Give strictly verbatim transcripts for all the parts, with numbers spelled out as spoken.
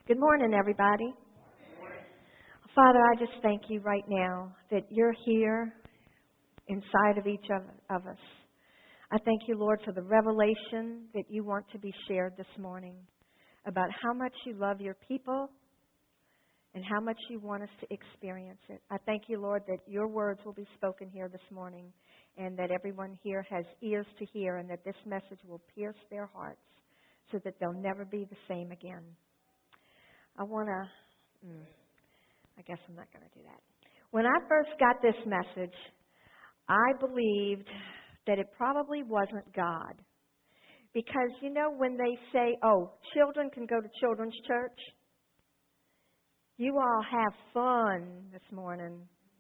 Good morning, everybody. Father, I just thank you right now that you're here inside of each of, of us. I thank you, Lord, for the revelation that you want to be shared this morning about how much you love your people and how much you want us to experience it. I thank you, Lord, that your words will be spoken here this morning and that everyone here has ears to hear and that this message will pierce their hearts so that they'll never be the same again. I want to, mm, I guess I'm not going to do that. When I first got this message, I believed that it probably wasn't God. Because, you know, when they say, oh, children can go to children's church, you all have fun this morning.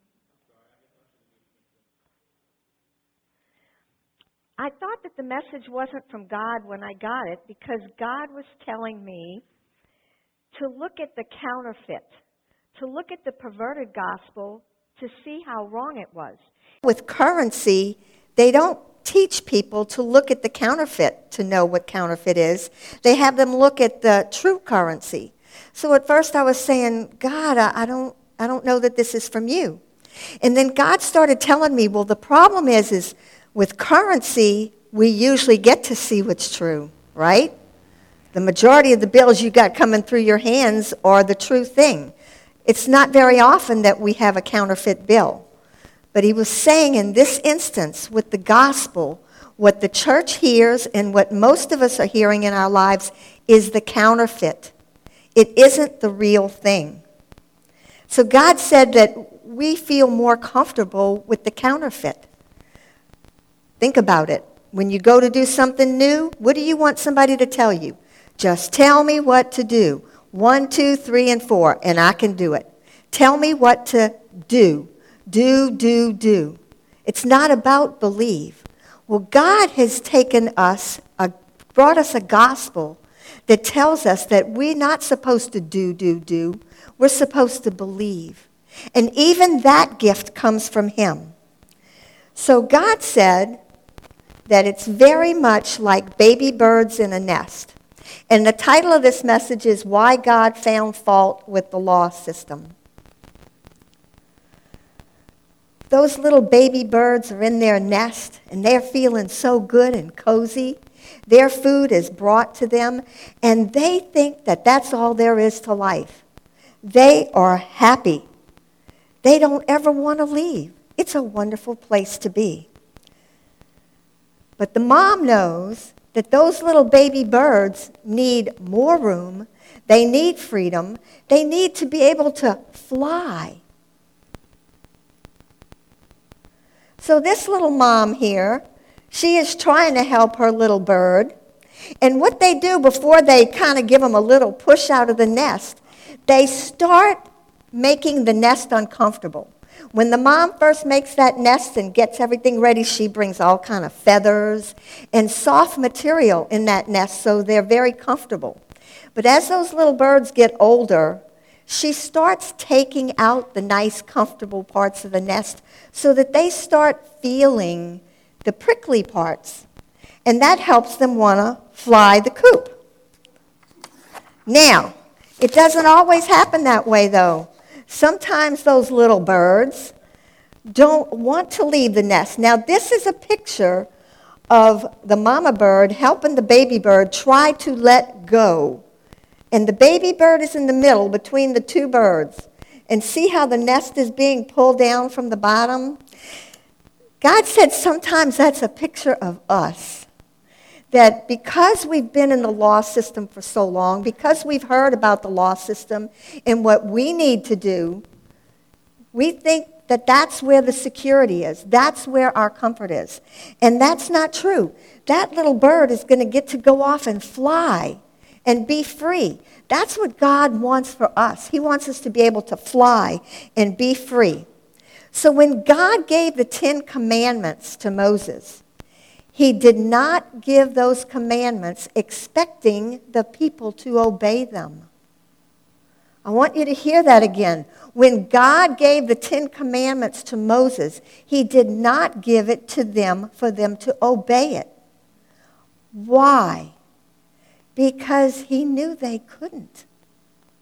I thought that the message wasn't from God when I got it because God was telling me to look at the counterfeit, to look at the perverted gospel, to see how wrong it was. With currency, they don't teach people to look at the counterfeit to know what counterfeit is. They have them look at the true currency. So at first I was saying, God, I, I don't I don't know that this is from you. And then God started telling me, well, the problem is, is with currency, we usually get to see what's true, right? The majority of the bills you got coming through your hands are the true thing. It's not very often that we have a counterfeit bill. But he was saying in this instance, with the gospel, what the church hears and what most of us are hearing in our lives is the counterfeit. It isn't the real thing. So God said that we feel more comfortable with the counterfeit. Think about it. When you go to do something new, what do you want somebody to tell you? Just tell me what to do. One, two, three, and four, and I can do it. Tell me what to do. Do, do, do. It's not about believe. Well, God has taken us, a, brought us a gospel that tells us that we're not supposed to do, do, do. We're supposed to believe. And even that gift comes from him. So God said that it's very much like baby birds in a nest. And the title of this message is Why God Found Fault with the Law System. Those little baby birds are in their nest, and they're feeling so good and cozy. Their food is brought to them, and they think that that's all there is to life. They are happy. They don't ever want to leave. It's a wonderful place to be. But the mom knows that those little baby birds need more room. They need freedom. They need to be able to fly. So this little mom here, she is trying to help her little bird. And what they do before they kind of give them a little push out of the nest, they start making the nest uncomfortable. When the mom first makes that nest and gets everything ready, she brings all kind of feathers and soft material in that nest so they're very comfortable. But as those little birds get older, she starts taking out the nice, comfortable parts of the nest so that they start feeling the prickly parts. And that helps them want to fly the coop. Now, it doesn't always happen that way, though. Sometimes those little birds don't want to leave the nest. Now, this is a picture of the mama bird helping the baby bird try to let go. And the baby bird is in the middle between the two birds. And see how the nest is being pulled down from the bottom? God said sometimes that's a picture of us. That because we've been in the law system for so long, because we've heard about the law system and what we need to do, we think that that's where the security is. That's where our comfort is. And that's not true. That little bird is going to get to go off and fly and be free. That's what God wants for us. He wants us to be able to fly and be free. So when God gave the Ten Commandments to Moses, he did not give those commandments expecting the people to obey them. I want you to hear that again. When God gave the Ten Commandments to Moses, he did not give it to them for them to obey it. Why? Because he knew they couldn't.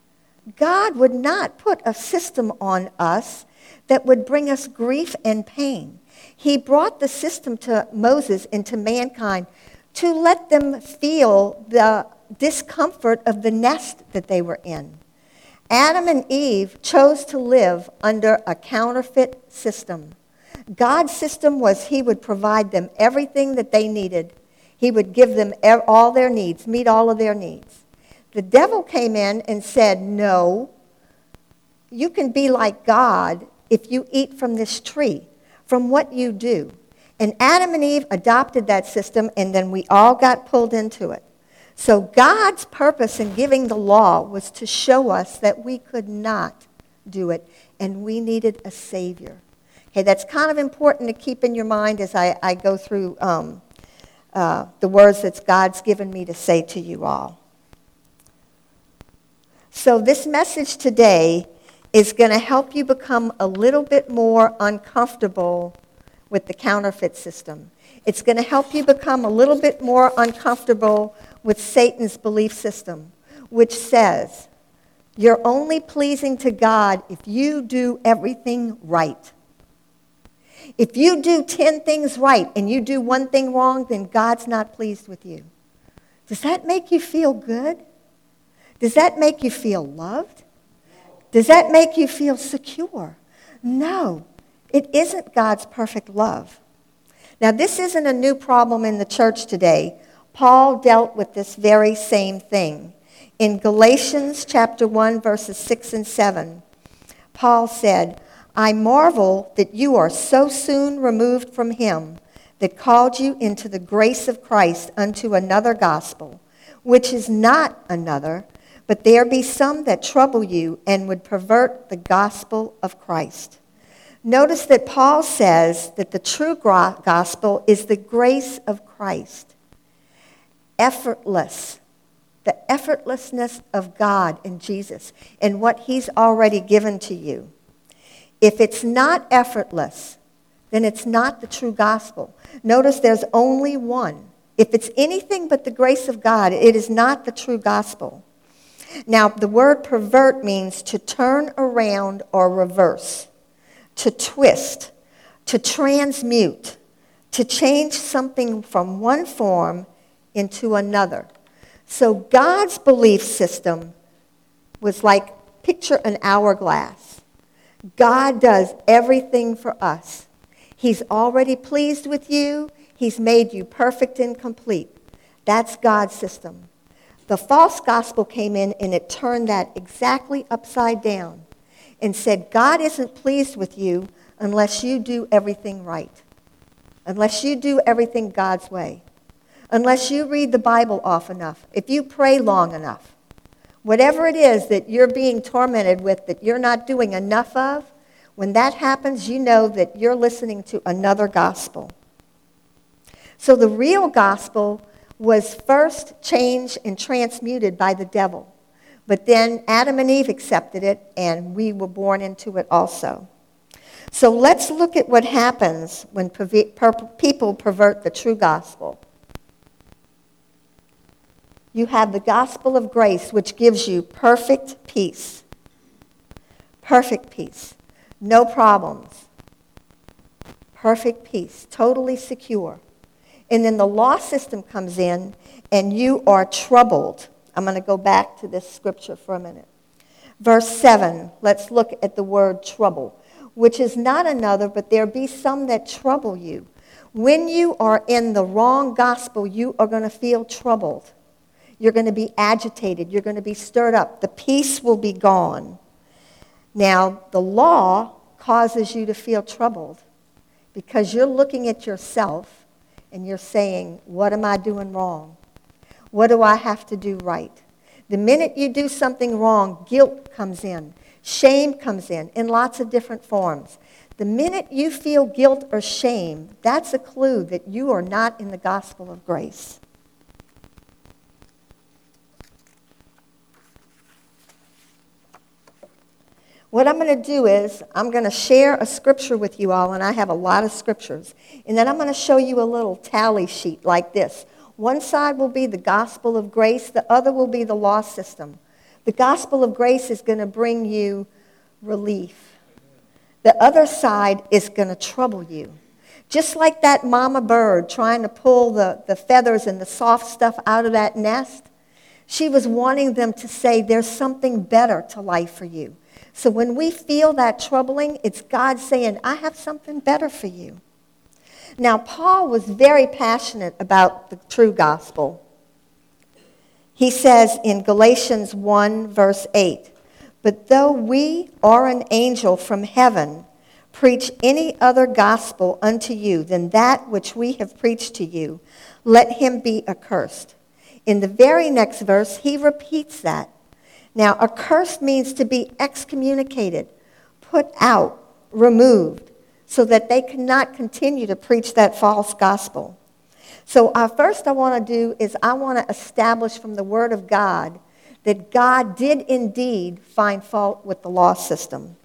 God would not put a system on us that would bring us grief and pain. He brought the system to Moses and to mankind to let them feel the discomfort of the nest that they were in. Adam and Eve chose to live under a counterfeit system. God's system was he would provide them everything that they needed. He would give them all their needs, meet all of their needs. The devil came in and said, no, you can be like God if you eat from this tree, from what you do. And Adam and Eve adopted that system, and then we all got pulled into it. So God's purpose in giving the law was to show us that we could not do it, and we needed a Savior. Okay, that's kind of important to keep in your mind as I, I go through um, uh, the words that God's given me to say to you all. So this message today is going to help you become a little bit more uncomfortable with the counterfeit system. It's going to help you become a little bit more uncomfortable with Satan's belief system, which says you're only pleasing to God if you do everything right. If you do ten things right and you do one thing wrong, then God's not pleased with you. Does that make you feel good? Does that make you feel loved? Does that make you feel secure? No, it isn't God's perfect love. Now, this isn't a new problem in the church today. Paul dealt with this very same thing. In Galatians chapter one, verses six and seven, Paul said, I marvel that you are so soon removed from him that called you into the grace of Christ unto another gospel, which is not another, but there be some that trouble you and would pervert the gospel of Christ. Notice that Paul says that the true gospel is the grace of Christ. Effortless. The effortlessness of God in Jesus and what he's already given to you. If it's not effortless, then it's not the true gospel. Notice there's only one. If it's anything but the grace of God, it is not the true gospel. Now, the word pervert means to turn around or reverse, to twist, to transmute, to change something from one form into another. So God's belief system was like, picture an hourglass. God does everything for us. He's already pleased with you. He's made you perfect and complete. That's God's system. The false gospel came in and it turned that exactly upside down and said, God isn't pleased with you unless you do everything right, unless you do everything God's way, unless you read the Bible often enough, if you pray long enough. Whatever it is that you're being tormented with that you're not doing enough of, when that happens, you know that you're listening to another gospel. So the real gospel was first changed and transmuted by the devil. But then Adam and Eve accepted it, and we were born into it also. So let's look at what happens when people pervert the true gospel. You have the gospel of grace, which gives you perfect peace. Perfect peace. No problems. Perfect peace. Totally secure. And then the law system comes in, and you are troubled. I'm going to go back to this scripture for a minute. Verse seven, let's look at the word trouble, which is not another, but there be some that trouble you. When you are in the wrong gospel, you are going to feel troubled. You're going to be agitated. You're going to be stirred up. The peace will be gone. Now, the law causes you to feel troubled because you're looking at yourself and you're saying, what am I doing wrong? What do I have to do right? The minute you do something wrong, guilt comes in. Shame comes in, in lots of different forms. The minute you feel guilt or shame, that's a clue that you are not in the gospel of grace. What I'm going to do is I'm going to share a scripture with you all, and I have a lot of scriptures. And then I'm going to show you a little tally sheet like this. One side will be the gospel of grace. The other will be the law system. The gospel of grace is going to bring you relief. The other side is going to trouble you. Just like that mama bird trying to pull the, the feathers and the soft stuff out of that nest, she was wanting them to say there's something better to life for you. So when we feel that troubling, it's God saying, I have something better for you. Now, Paul was very passionate about the true gospel. He says in Galatians one, verse eight, but though we or an angel from heaven preach any other gospel unto you than that which we have preached to you, let him be accursed. In the very next verse, he repeats that. Now, accursed means to be excommunicated, put out, removed, so that they cannot continue to preach that false gospel. So uh, first I want to do is I want to establish from the Word of God that God did indeed find fault with the law system.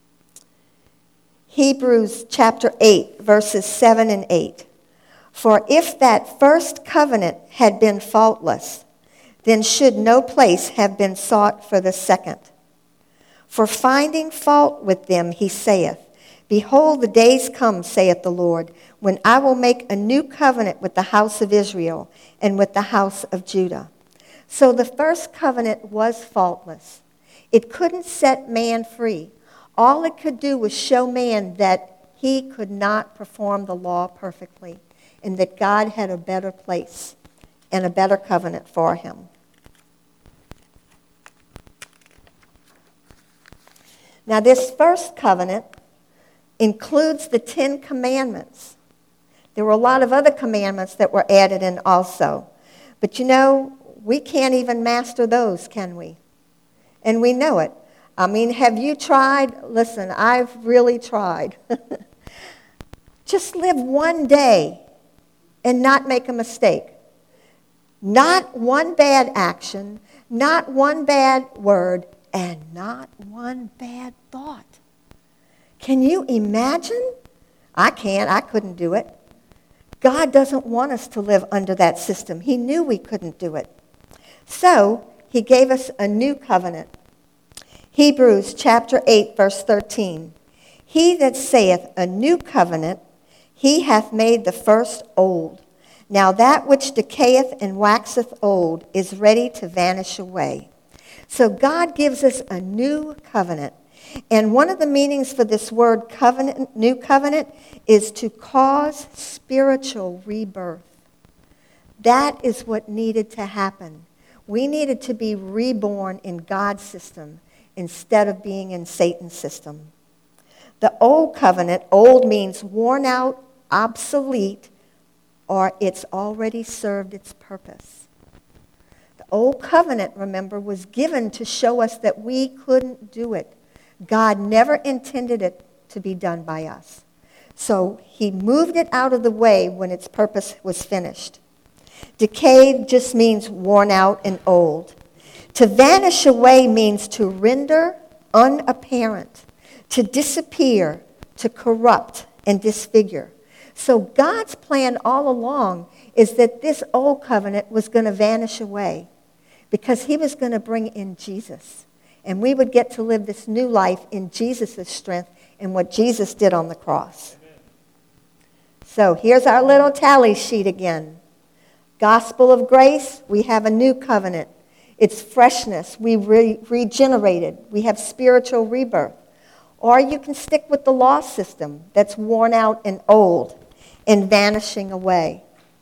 Hebrews chapter eight, verses seven and eight. For if that first covenant had been faultless, then should no place have been sought for the second. For finding fault with them, he saith, behold, the days come, saith the Lord, when I will make a new covenant with the house of Israel and with the house of Judah. So the first covenant was faultless. It couldn't set man free. All it could do was show man that he could not perform the law perfectly, and that God had a better place and a better covenant for him. Now, this first covenant includes the Ten Commandments. There were a lot of other commandments that were added in also. But you know, we can't even master those, can we? And we know it. I mean, have you tried? Listen, I've really tried. Just live one day and not make a mistake. Not one bad action, not one bad word, and not one bad thought. Can you imagine? I can't. I couldn't do it. God doesn't want us to live under that system. He knew we couldn't do it. So he gave us a new covenant. Hebrews chapter eight, verse thirteen. He that saith a new covenant, he hath made the first old. Now that which decayeth and waxeth old is ready to vanish away. So God gives us a new covenant. And one of the meanings for this word covenant, new covenant, is to cause spiritual rebirth. That is what needed to happen. We needed to be reborn in God's system instead of being in Satan's system. The old covenant, old means worn out, obsolete, or it's already served its purpose. The old covenant, remember, was given to show us that we couldn't do it. God never intended it to be done by us. So he moved it out of the way when its purpose was finished. Decayed just means worn out and old. To vanish away means to render unapparent, to disappear, to corrupt and disfigure. So God's plan all along is that this old covenant was going to vanish away because he was going to bring in Jesus. And we would get to live this new life in Jesus' strength and what Jesus did on the cross. Amen. So here's our little tally sheet again. Gospel of grace, we have a new covenant. It's freshness. We re- regenerated. We have spiritual rebirth. Or you can stick with the law system that's worn out and old and vanishing away.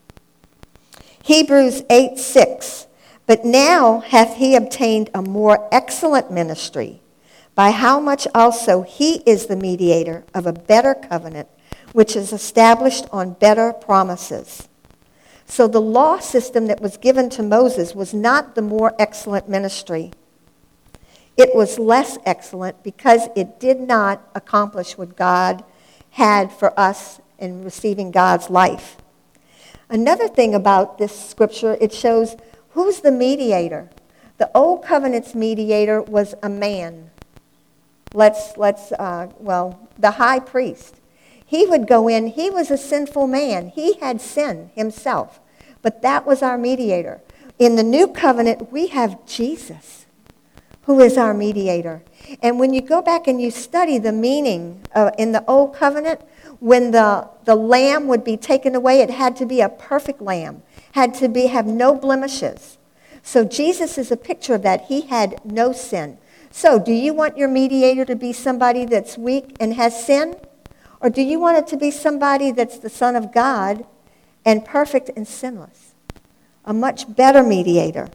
Hebrews eight six. But now hath he obtained a more excellent ministry, by how much also he is the mediator of a better covenant, which is established on better promises. So the law system that was given to Moses was not the more excellent ministry. It was less excellent because it did not accomplish what God had for us in receiving God's life. Another thing about this scripture, it shows who's the mediator. The old covenant's mediator was a man. Let's, let's, uh, well, the high priest. He would go in. He was a sinful man. He had sin himself. But that was our mediator. In the new covenant, we have Jesus. who is our mediator. And when you go back and you study the meaning uh, in the Old Covenant, when the, the lamb would be taken away, it had to be a perfect lamb, had to be have no blemishes. So Jesus is a picture of that. He had no sin. So do you want your mediator to be somebody that's weak and has sin? Or do you want it to be somebody that's the Son of God and perfect and sinless? A much better mediator.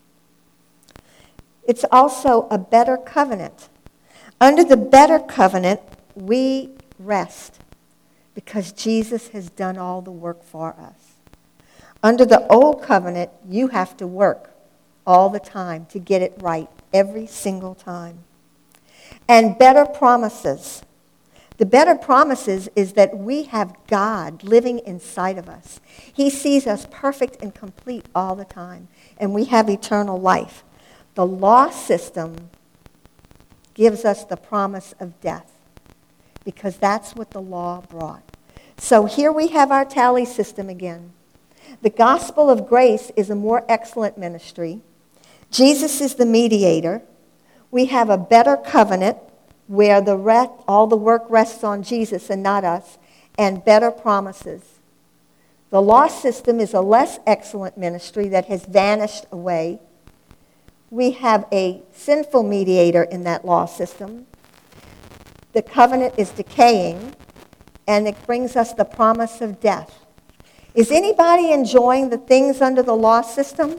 It's also a better covenant. Under the better covenant, we rest because Jesus has done all the work for us. Under the old covenant, you have to work all the time to get it right, every single time. And better promises. The better promises is that we have God living inside of us. He sees us perfect and complete all the time, and we have eternal life. The law system gives us the promise of death because that's what the law brought. So here we have our tally system again. The gospel of grace is a more excellent ministry. Jesus is the mediator. We have a better covenant where the rest, all the work rests on Jesus and not us, and better promises. The law system is a less excellent ministry that has vanished away. We have a sinful mediator in that law system. The covenant is decaying, and it brings us the promise of death. Is anybody enjoying the things under the law system?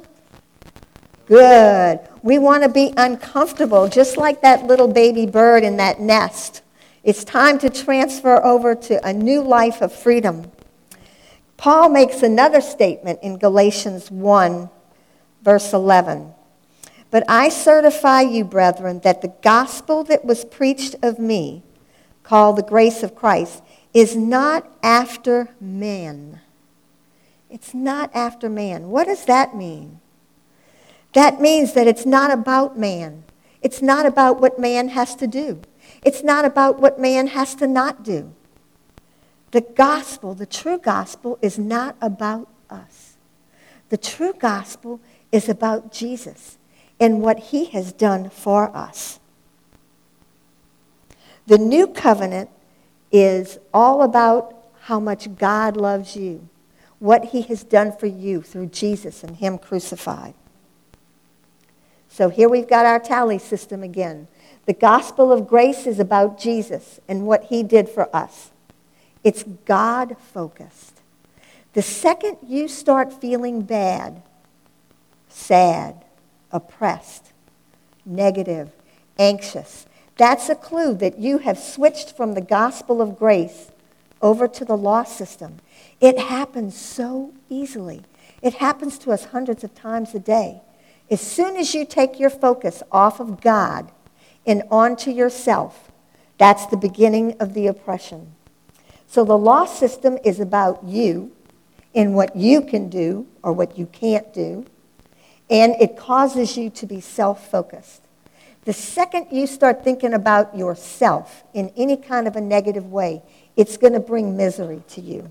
Good. We want to be uncomfortable, just like that little baby bird in that nest. It's time to transfer over to a new life of freedom. Paul makes another statement in Galatians one, verse eleven. But I certify you, brethren, that the gospel that was preached of me, called the grace of Christ, is not after man. It's not after man. What does that mean? That means that it's not about man. It's not about what man has to do. It's not about what man has to not do. The gospel, the true gospel, is not about us. The true gospel is about Jesus and what he has done for us. The new covenant is all about how much God loves you, what he has done for you through Jesus and him crucified. So here we've got our tally system again. The gospel of grace is about Jesus and what he did for us. It's God-focused. The second you start feeling bad, sad, oppressed, negative, anxious, that's a clue that you have switched from the gospel of grace over to the law system. It happens so easily. It happens to us hundreds of times a day. As soon as you take your focus off of God and onto yourself, that's the beginning of the oppression. So the law system is about you and what you can do or what you can't do, and it causes you to be self-focused. The second you start thinking about yourself in any kind of a negative way, it's going to bring misery to you.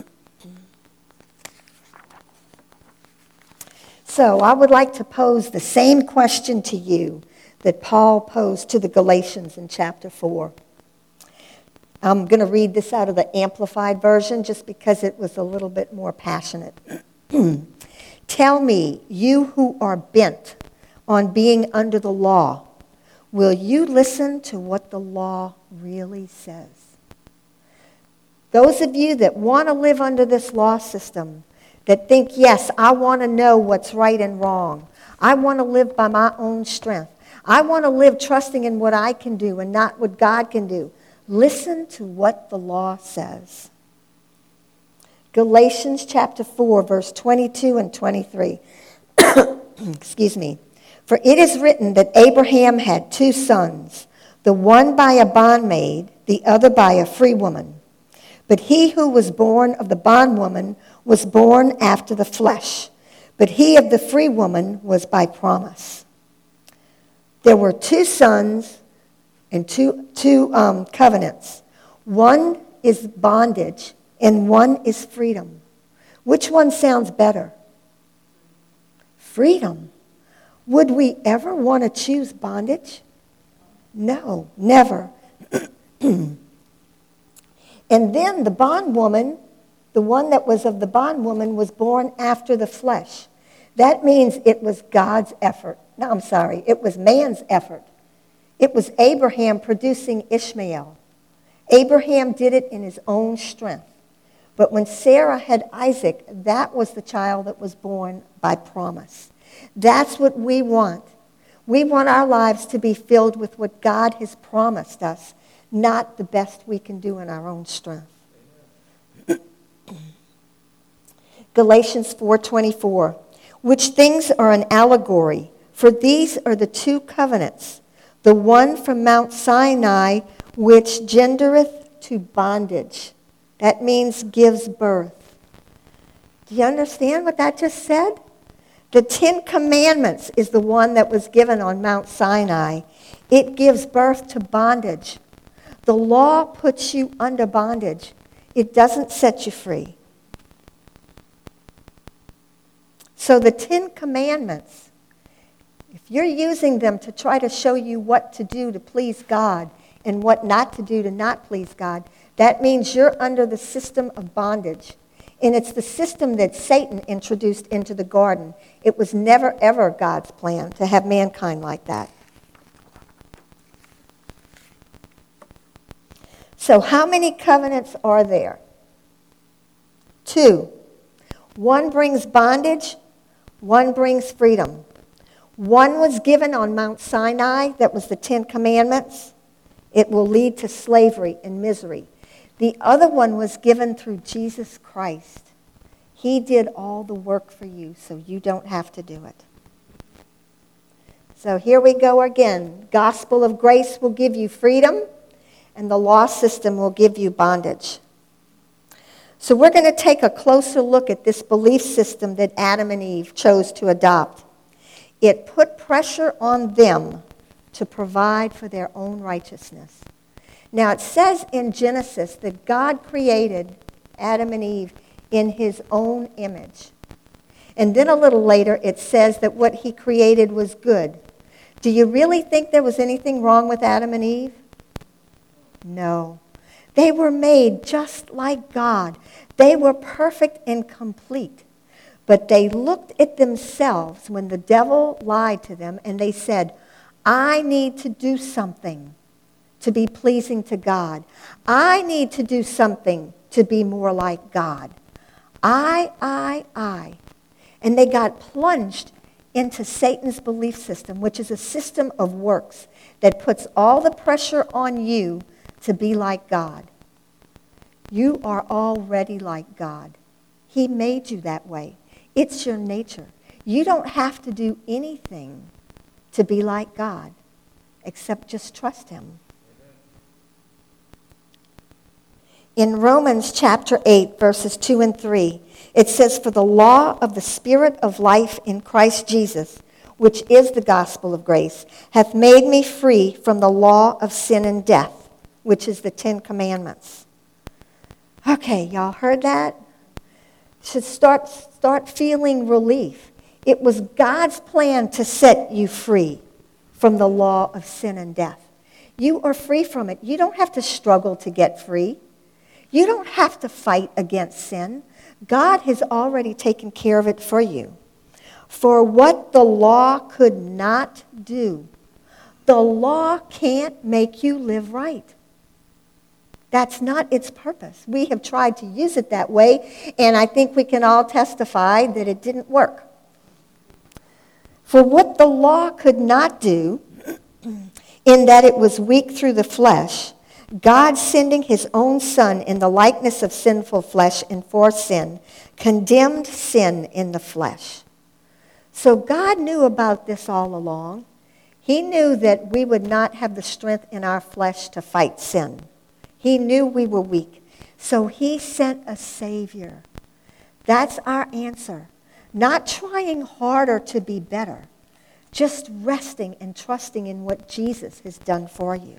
So I would like to pose the same question to you that Paul posed to the Galatians in chapter four. I'm going to read this out of the Amplified Version just because it was a little bit more passionate. Tell me, you who are bent on being under the law, will you listen to what the law really says? Those of you that want to live under this law system, that think, yes, I want to know what's right and wrong. I want to live by my own strength. I want to live trusting in what I can do and not what God can do. Listen to what the law says. Galatians chapter four, verse twenty-two and twenty-three. Excuse me. For it is written that Abraham had two sons, the one by a bondmaid, the other by a free woman. But he who was born of the bondwoman was born after the flesh, but he of the free woman was by promise. There were two sons and two, two um, covenants. One is bondage and one is freedom. Which one sounds better? Freedom. Would we ever want to choose bondage? No, never. And then the bondwoman, the one that was of the bondwoman, was born after the flesh. That means it was God's effort. No, I'm sorry, it was man's effort. It was Abraham producing Ishmael. Abraham did it in his own strength. But when Sarah had Isaac, that was the child that was born by promise. That's what we want. We want our lives to be filled with what God has promised us, not the best we can do in our own strength. Galatians four twenty-four, which things are an allegory, for these are the two covenants, the one from Mount Sinai, which gendereth to bondage. That means gives birth. Do you understand what that just said? The Ten Commandments is the one that was given on Mount Sinai. It gives birth to bondage. The law puts you under bondage. It doesn't set you free. So the Ten Commandments, if you're using them to try to show you what to do to please God and what not to do to not please God, that means you're under the system of bondage. And it's the system that Satan introduced into the garden. It was never, ever God's plan to have mankind like that. So how many covenants are there? Two. One brings bondage, one brings freedom. One was given on Mount Sinai, that was the Ten Commandments. It will lead to slavery and misery. The other one was given through Jesus Christ. He did all the work for you, so you don't have to do it. So here we go again. Gospel of grace will give you freedom, and the law system will give you bondage. So we're going to take a closer look at this belief system that Adam and Eve chose to adopt. It put pressure on them to provide for their own righteousness. Now, it says in Genesis that God created Adam and Eve in his own image. And then a little later, it says that what he created was good. Do you really think there was anything wrong with Adam and Eve? No. They were made just like God. They were perfect and complete. But they looked at themselves when the devil lied to them, and they said, I need to do something to be pleasing to God. I need to do something to be more like God. I, I, I. And they got plunged into Satan's belief system, which is a system of works that puts all the pressure on you to be like God. You are already like God. He made you that way. It's your nature. You don't have to do anything to be like God, except just trust him. In Romans chapter eight, verses two and three, it says, for the law of the Spirit of life in Christ Jesus, which is the gospel of grace, hath made me free from the law of sin and death, which is the Ten Commandments. Okay, y'all heard that? Should start, start feeling relief. It was God's plan to set you free from the law of sin and death. You are free from it. You don't have to struggle to get free. You don't have to fight against sin. God has already taken care of it for you. For what the law could not do, the law can't make you live right. That's not its purpose. We have tried to use it that way, and I think we can all testify that it didn't work. For what the law could not do, in that it was weak through the flesh, God sending his own Son in the likeness of sinful flesh and for sin, condemned sin in the flesh. So God knew about this all along. He knew that we would not have the strength in our flesh to fight sin. He knew we were weak. So he sent a Savior. That's our answer. Not trying harder to be better, just resting and trusting in what Jesus has done for you.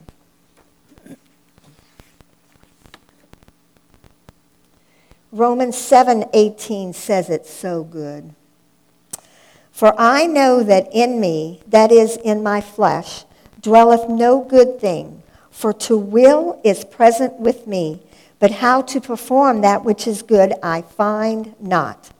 Romans seven eighteen says it so good. For I know that in me, that is, in my flesh, dwelleth no good thing. For to will is present with me, but how to perform that which is good I find not.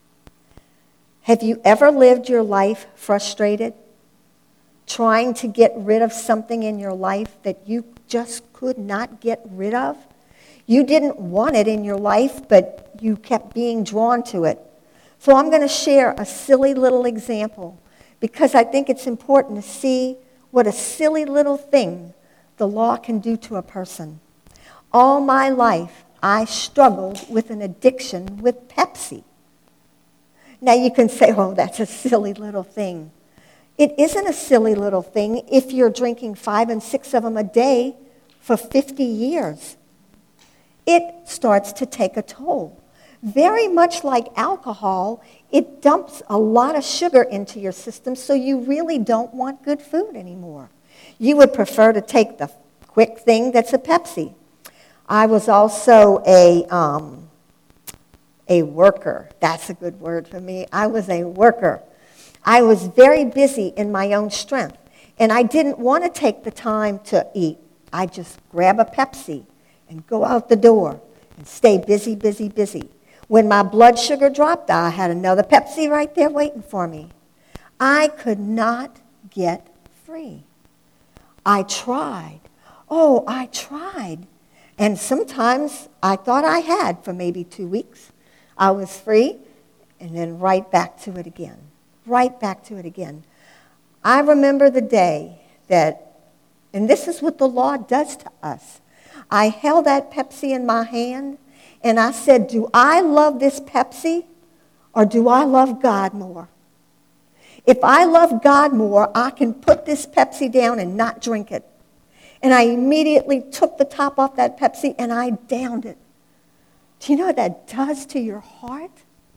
Have you ever lived your life frustrated, trying to get rid of something in your life that you just could not get rid of? You didn't want it in your life, but you kept being drawn to it. So I'm going to share a silly little example because I think it's important to see what a silly little thing the law can do to a person. All my life, I struggled with an addiction with Pepsi. Now you can say, oh, that's a silly little thing. It isn't a silly little thing if you're drinking five and six of them a day for fifty years. It starts to take a toll. Very much like alcohol, it dumps a lot of sugar into your system, so you really don't want good food anymore. You would prefer to take the quick thing that's a Pepsi. I was also a um, a worker. That's a good word for me. I was a worker. I was very busy in my own strength, and I didn't want to take the time to eat. I just grab a Pepsi and go out the door and stay busy, busy, busy. When my blood sugar dropped, I had another Pepsi right there waiting for me. I could not get free. I tried. Oh, I tried. And sometimes I thought I had for maybe two weeks. I was free, and then right back to it again. Right back to it again. I remember the day that, and this is what the law does to us. I held that Pepsi in my hand, and I said, do I love this Pepsi, or do I love God more? If I love God more, I can put this Pepsi down and not drink it. And I immediately took the top off that Pepsi, and I downed it. Do you know what that does to your heart?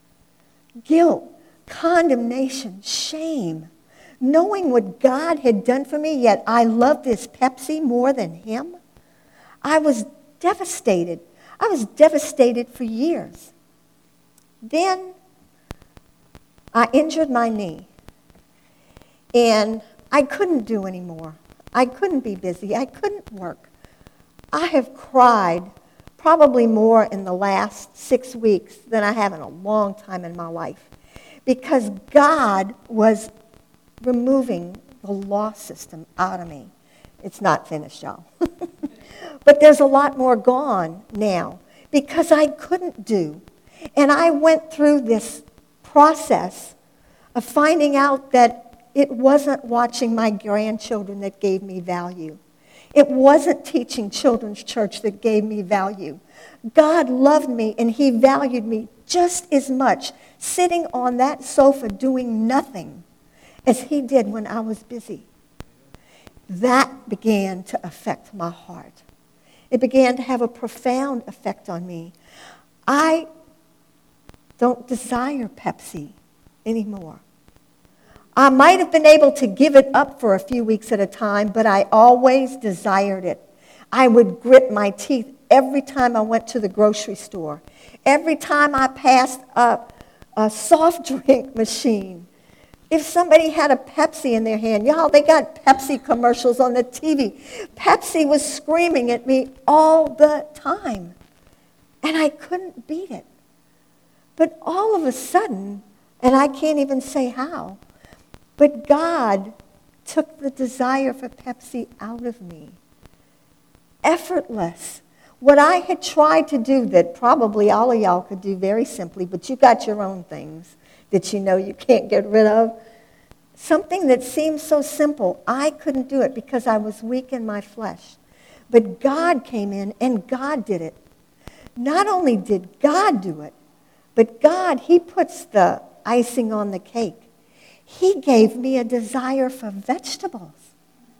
Guilt, condemnation, shame. Knowing what God had done for me, yet I loved this Pepsi more than him. I was devastated. I was devastated for years. Then I injured my knee, and I couldn't do anymore. I couldn't be busy. I couldn't work. I have cried probably more in the last six weeks than I have in a long time in my life because God was removing the law system out of me. It's not finished, y'all. But there's a lot more gone now because I couldn't do. And I went through this process of finding out that it wasn't watching my grandchildren that gave me value. It wasn't teaching children's church that gave me value. God loved me and he valued me just as much sitting on that sofa doing nothing as he did when I was busy. That began to affect my heart. It began to have a profound effect on me. I don't desire Pepsi anymore. I might have been able to give it up for a few weeks at a time, but I always desired it. I would grit my teeth every time I went to the grocery store. Every time I passed up a soft drink machine. If somebody had a Pepsi in their hand, y'all, they got Pepsi commercials on the T V. Pepsi was screaming at me all the time, and I couldn't beat it. But all of a sudden, and I can't even say how, but God took the desire for Pepsi out of me. Effortless. What I had tried to do that probably all of y'all could do very simply, but you got your own things that you know you can't get rid of. Something that seems so simple, I couldn't do it because I was weak in my flesh. But God came in and God did it. Not only did God do it, but God, he puts the icing on the cake. He gave me a desire for vegetables.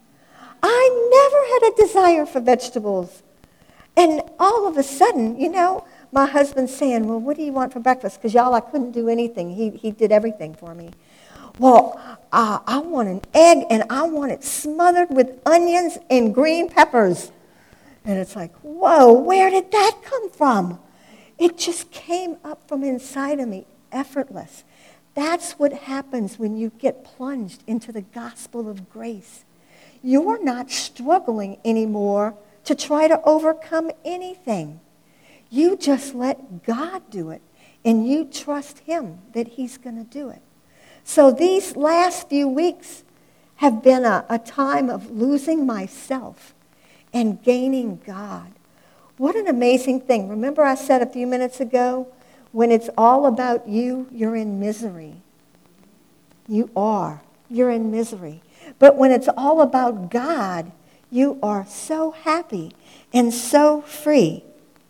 I never had a desire for vegetables. And all of a sudden, you know, my husband's saying, well, what do you want for breakfast? Because, y'all, I couldn't do anything. He, he did everything for me. Well, uh, I want an egg, and I want it smothered with onions and green peppers. And it's like, whoa, where did that come from? It just came up from inside of me, effortless. That's what happens when you get plunged into the gospel of grace. You're not struggling anymore to try to overcome anything. You just let God do it, and you trust him that he's going to do it. So these last few weeks have been a, a time of losing myself and gaining God. What an amazing thing. Remember I said a few minutes ago, when it's all about you, you're in misery. You are. You're in misery. But when it's all about God, you are so happy and so free.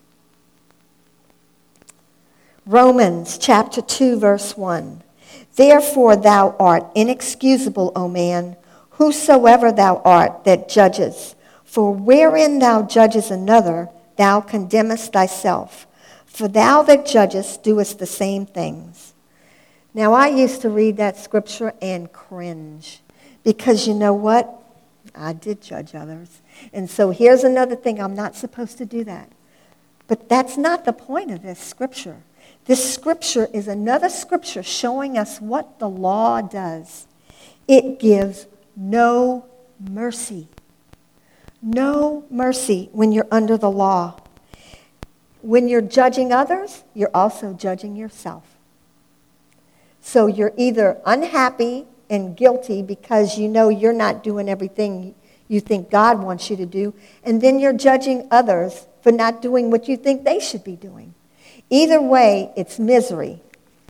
Romans chapter two, verse one. Therefore thou art inexcusable, O man, whosoever thou art that judges. For wherein thou judgest another, thou condemnest thyself. For thou that judgest doest the same things. Now I used to read that scripture and cringe. Because you know what? I did judge others. And so here's another thing. I'm not supposed to do that. But that's not the point of this scripture. This scripture is another scripture showing us what the law does. It gives no mercy. No mercy when you're under the law. When you're judging others, you're also judging yourself. So you're either unhappy and guilty because you know you're not doing everything you think God wants you to do, and then you're judging others for not doing what you think they should be doing. Either way, it's misery.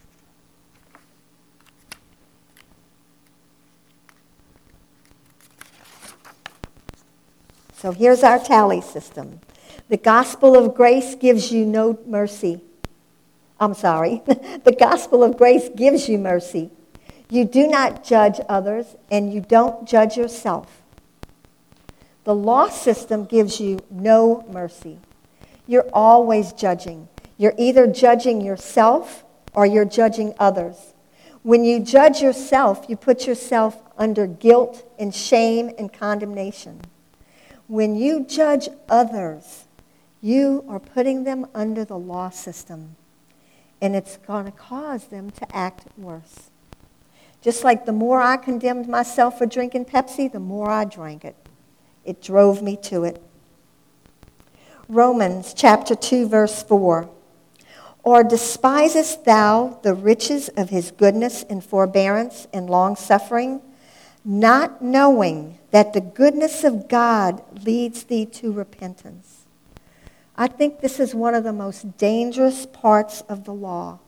So here's our tally system. The gospel of grace gives you no mercy. I'm sorry. The gospel of grace gives you mercy. You do not judge others, and you don't judge yourself. The law system gives you no mercy. You're always judging. You're either judging yourself or you're judging others. When you judge yourself, you put yourself under guilt and shame and condemnation. When you judge others, you are putting them under the law system, and it's going to cause them to act worse. Just like the more I condemned myself for drinking Pepsi, the more I drank it. It drove me to it. Romans chapter two, verse four. Or despisest thou the riches of his goodness and forbearance and long-suffering, not knowing that the goodness of God leads thee to repentance? I think this is one of the most dangerous parts of the law.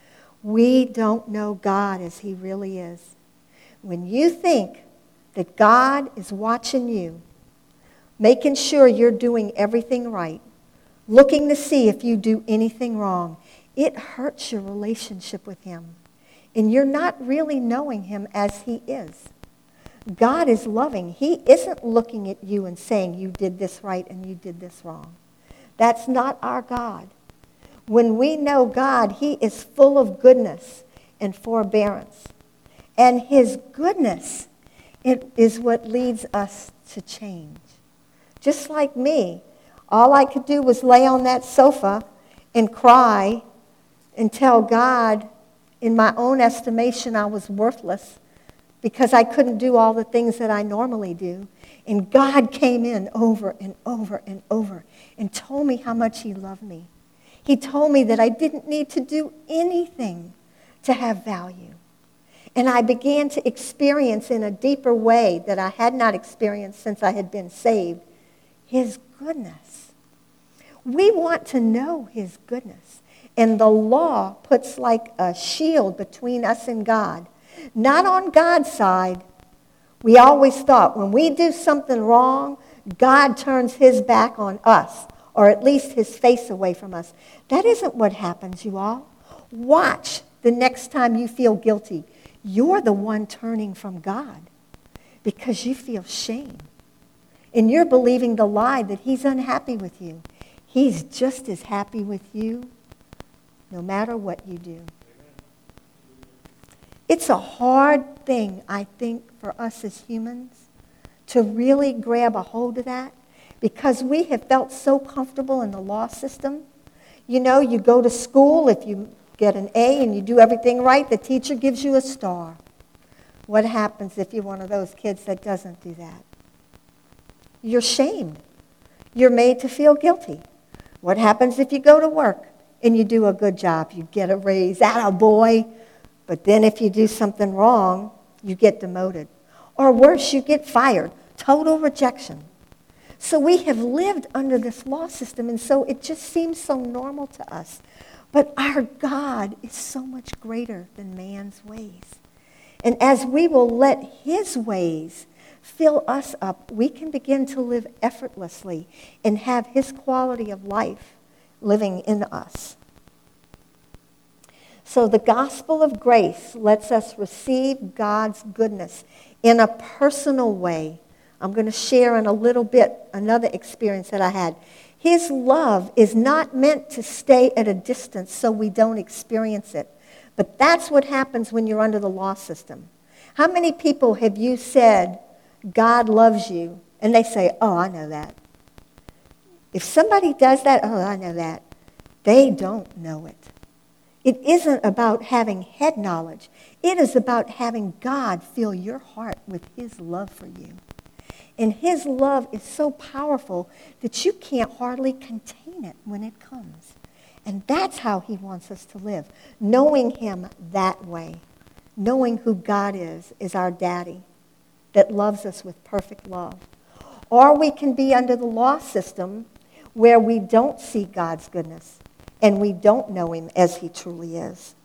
We don't know God as he really is. When you think that God is watching you, making sure you're doing everything right, looking to see if you do anything wrong, it hurts your relationship with him. And you're not really knowing him as he is. God is loving. He isn't looking at you and saying you did this right and you did this wrong. That's not our God. When we know God, he is full of goodness and forbearance. And his goodness, it is what leads us to change. Just like me, all I could do was lay on that sofa and cry and tell God, in my own estimation, I was worthless because I couldn't do all the things that I normally do. And God came in over and over and over and told me how much he loved me. He told me that I didn't need to do anything to have value. And I began to experience in a deeper way that I had not experienced since I had been saved, his goodness. We want to know his goodness. And the law puts like a shield between us and God. Not on God's side. We always thought when we do something wrong, God turns his back on us, or at least his face away from us. That isn't what happens, you all. Watch the next time you feel guilty. You're the one turning from God because you feel shame. And you're believing the lie that he's unhappy with you. He's just as happy with you no matter what you do. It's a hard thing, I think, for us as humans to really grab a hold of that because we have felt so comfortable in the law system. You know, you go to school, if you get an A and you do everything right, the teacher gives you a star. What happens if you're one of those kids that doesn't do that? You're shamed. You're made to feel guilty. What happens if you go to work and you do a good job? You get a raise, atta boy. But then if you do something wrong, you get demoted. Or worse, you get fired. Total rejection. So we have lived under this law system, and so it just seems so normal to us. But our God is so much greater than man's ways. And as we will let his ways fill us up, we can begin to live effortlessly and have his quality of life living in us. So the gospel of grace lets us receive God's goodness in a personal way. I'm going to share in a little bit another experience that I had. His love is not meant to stay at a distance so we don't experience it. But that's what happens when you're under the law system. How many people have you said, God loves you, and they say, oh, I know that. If somebody does that, oh, I know that. They don't know it. It isn't about having head knowledge. It is about having God fill your heart with his love for you. And his love is so powerful that you can't hardly contain it when it comes. And that's how he wants us to live, knowing him that way, knowing who God is, is our daddy that loves us with perfect love. Or we can be under the law system where we don't see God's goodness and we don't know him as he truly is.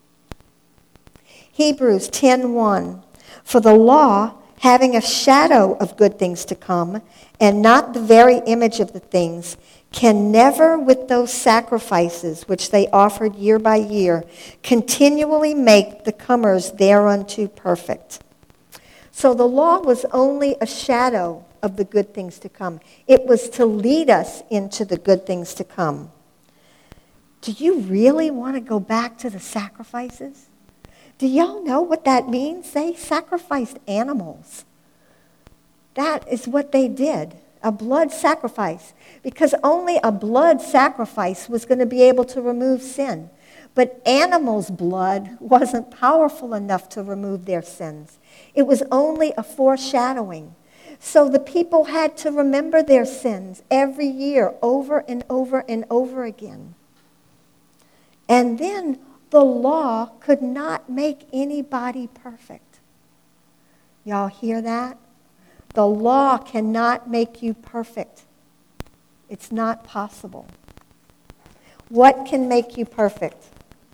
Hebrews ten one, for the law, having a shadow of good things to come and not the very image of the things, can never, with those sacrifices which they offered year by year, continually make the comers thereunto perfect. So the law was only a shadow of the good things to come. It was to lead us into the good things to come. Do you really want to go back to the sacrifices? Do y'all know what that means? They sacrificed animals. That is what they did, a blood sacrifice, because only a blood sacrifice was going to be able to remove sin. But animals' blood wasn't powerful enough to remove their sins. It was only a foreshadowing. So the people had to remember their sins every year, over and over and over again. And then the law could not make anybody perfect. Y'all hear that? The law cannot make you perfect. It's not possible. What can make you perfect?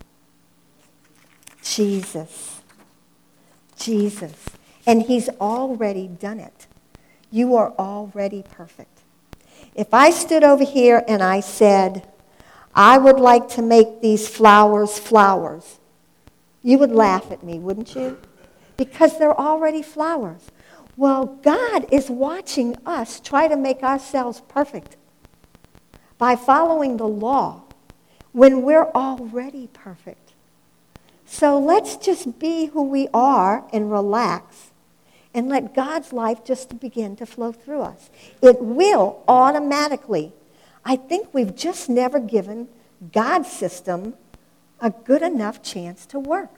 Jesus. Jesus. And he's already done it. You are already perfect. If I stood over here and I said, I would like to make these flowers flowers, you would laugh at me, wouldn't you? Because they're already flowers. Well, God is watching us try to make ourselves perfect by following the law when we're already perfect. So let's just be who we are and relax and let God's life just begin to flow through us. It will automatically. I think we've just never given God's system a good enough chance to work.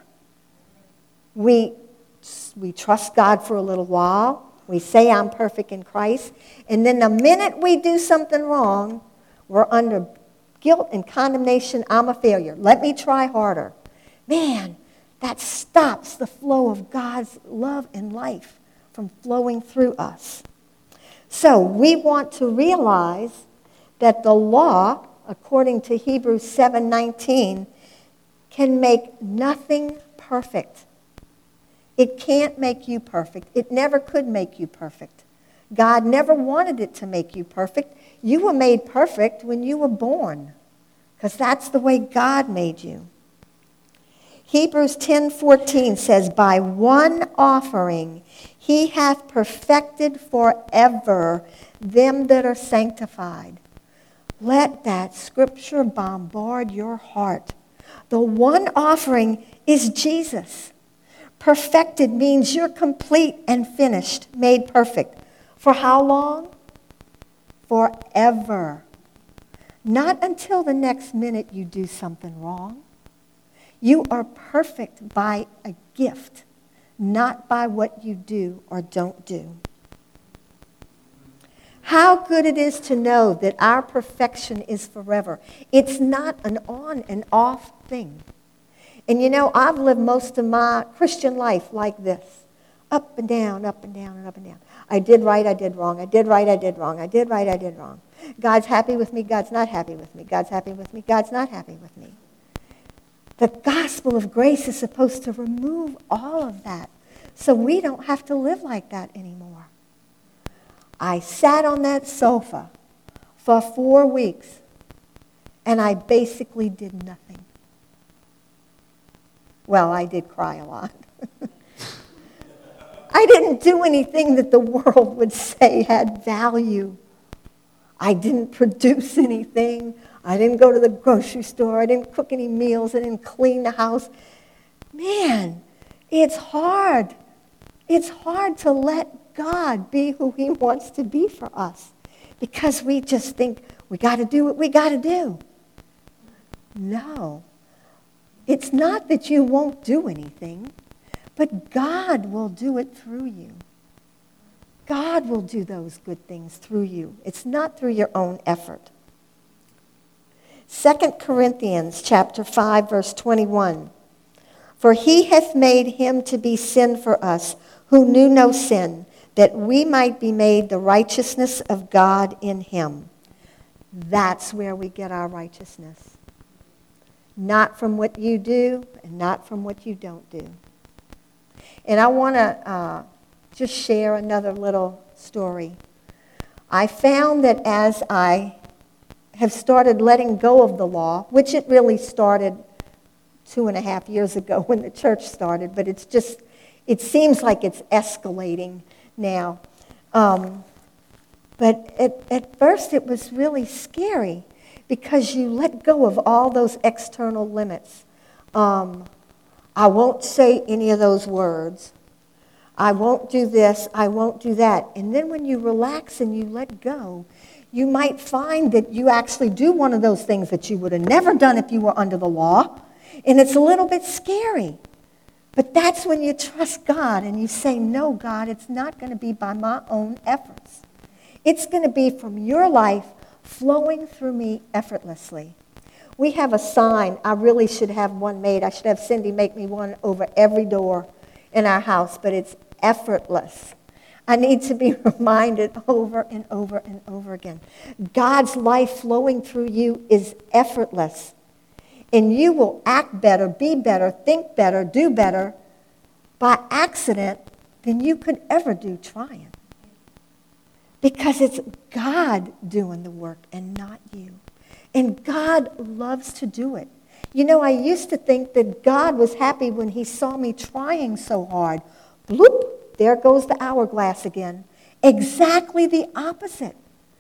We, we trust God for a little while. We say, I'm perfect in Christ. And then the minute we do something wrong, we're under guilt and condemnation. I'm a failure. Let me try harder. Man, that stops the flow of God's love and life from flowing through us. So we want to realize that the law, according to Hebrews seven nineteen, can make nothing perfect. It can't make you perfect. It never could make you perfect. God never wanted it to make you perfect. You were made perfect when you were born, because that's the way God made you. Hebrews ten fourteen says, by one offering he hath perfected forever them that are sanctified. Let that scripture bombard your heart. The one offering is Jesus. Perfected means you're complete and finished, made perfect. For how long? Forever. Not until the next minute you do something wrong. You are perfect by a gift, not by what you do or don't do. How good it is to know that our perfection is forever. It's not an on and off thing. And you know, I've lived most of my Christian life like this. Up and down, up and down, and up and down. I did right, I did wrong. I did right, I did wrong. I did right, I did wrong. God's happy with me, God's not happy with me. God's happy with me, God's not happy with me. The gospel of grace is supposed to remove all of that so we don't have to live like that anymore. I sat on that sofa for four weeks, and I basically did nothing. Well, I did cry a lot. I didn't do anything that the world would say had value. I didn't produce anything. I didn't go to the grocery store. I didn't cook any meals. I didn't clean the house. Man, it's hard. It's hard to let God be who he wants to be for us because we just think we got to do what we got to do. No. It's not that you won't do anything, but God will do it through you. God will do those good things through you. It's not through your own effort. Second Corinthians chapter five, verse twenty-one. For he hath made him to be sin for us, who knew no sin, that we might be made the righteousness of God in him. That's where we get our righteousness. Not from what you do and not from what you don't do. And I want to uh, just share another little story. I found that as I have started letting go of the law, which it really started two and a half years ago when the church started, but it's just, it seems like it's escalating now. Um, but at, at first it was really scary because you let go of all those external limits. Um, I won't say any of those words. I won't do this. I won't do that. And then when you relax and you let go, you might find that you actually do one of those things that you would have never done if you were under the law. And it's a little bit scary. But that's when you trust God and you say, no, God, it's not going to be by my own efforts. It's going to be from your life flowing through me effortlessly. We have a sign. I really should have one made. I should have Cindy make me one over every door in our house, but it's effortless. I need to be reminded over and over and over again. God's life flowing through you is effortless. And you will act better, be better, think better, do better by accident than you could ever do trying. Because it's God doing the work and not you. And God loves to do it. You know, I used to think that God was happy when he saw me trying so hard. Bloop, there goes the hourglass again. Exactly the opposite.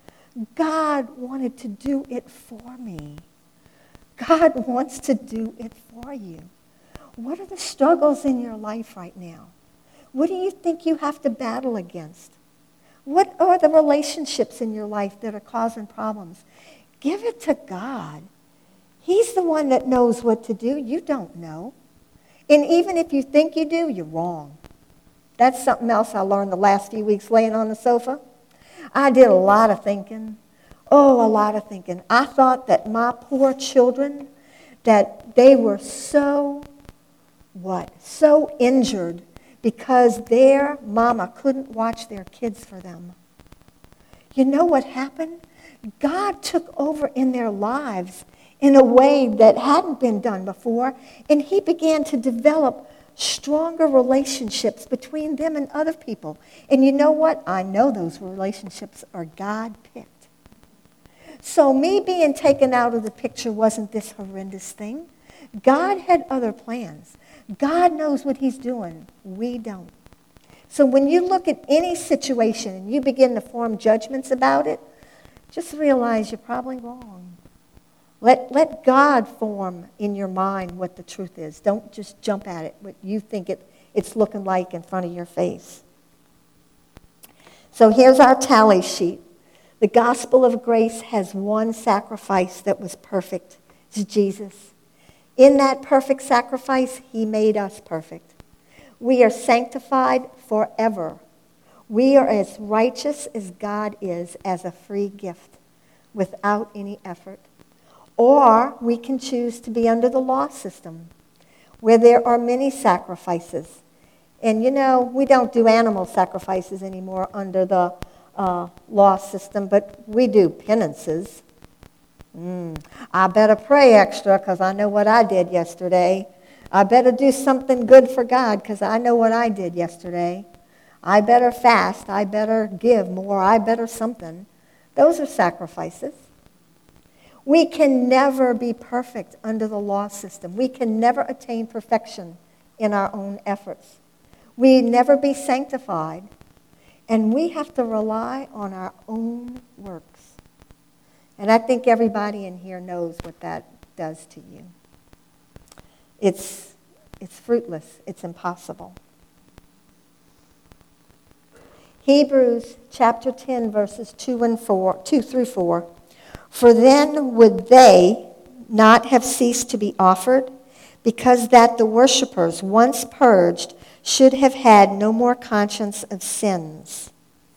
God wanted to do it for me. God wants to do it for you. What are the struggles in your life right now? What do you think you have to battle against? What are the relationships in your life that are causing problems? Give it to God. He's the one that knows what to do. You don't know. And even if you think you do, you're wrong. That's something else I learned the last few weeks laying on the sofa. I did a lot of thinking. Oh, a lot of thinking. I thought that my poor children, that they were so, what? So injured because their mama couldn't watch their kids for them. You know what happened? God took over in their lives in a way that hadn't been done before, and he began to develop stronger relationships between them and other people. And you know what? I know those relationships are God-picked. So me being taken out of the picture wasn't this horrendous thing. God had other plans. God knows what he's doing. We don't. So when you look at any situation and you begin to form judgments about it, just realize you're probably wrong. Let, let God form in your mind what the truth is. Don't just jump at it, what you think it, it's looking like in front of your face. So here's our tally sheet. The gospel of grace has one sacrifice that was perfect. It's Jesus. In that perfect sacrifice, he made us perfect. We are sanctified forever. We are as righteous as God is as a free gift without any effort. Or we can choose to be under the law system where there are many sacrifices. And you know, we don't do animal sacrifices anymore under the uh, law system, but we do penances. Mm, I better pray extra because I know what I did yesterday. I better do something good for God because I know what I did yesterday. I better fast. I better give more. I better something. Those are sacrifices. We can never be perfect under the law system. We can never attain perfection in our own efforts. We never be sanctified. And we have to rely on our own works. And I think everybody in here knows what that does to you. It's, it's fruitless. It's impossible. Hebrews chapter ten, verses two and four, two through four. For then would they not have ceased to be offered, because that the worshippers, once purged, should have had no more conscience of sins.